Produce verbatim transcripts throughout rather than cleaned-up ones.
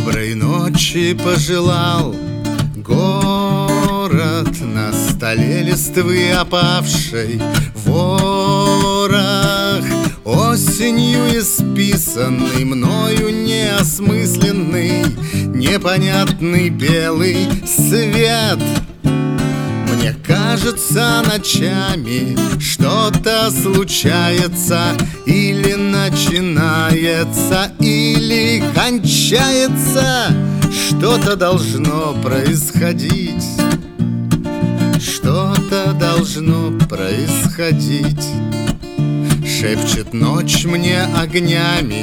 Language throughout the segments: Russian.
Доброй ночи пожелал город, на столе листвы опавшей ворох, осенью исписанный, мною неосмысленный, непонятный белый свет. Мне кажется, ночами что-то случается, или начинается, или кончается. Что-то должно происходить, что-то должно происходить. Шепчет ночь мне огнями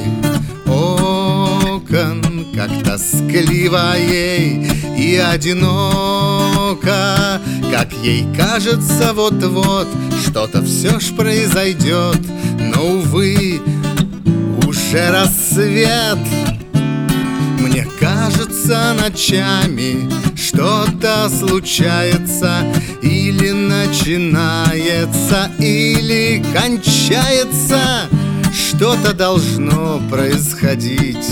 окон, как тоскливо ей и одиноко, как ей кажется, вот-вот что-то все ж произойдет. Но, увы, уже рассвет. Мне кажется, ночами что-то случается, или начинается, или кончается. Что-то должно происходить,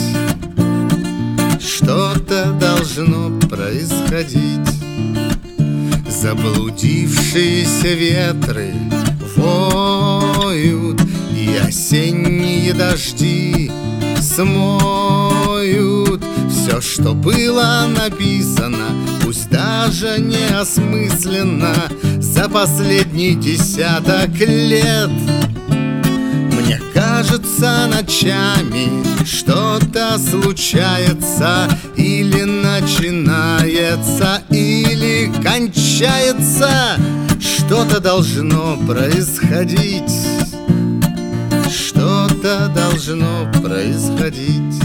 что-то должно происходить. Заблудившиеся ветры воют, и осенние дожди смоют все, что было написано, пусть даже неосмысленно, за последний десяток лет. Мне кажется, ночами что-то случается, или начинается, или кончается. Что-то должно происходить, что-то должно происходить.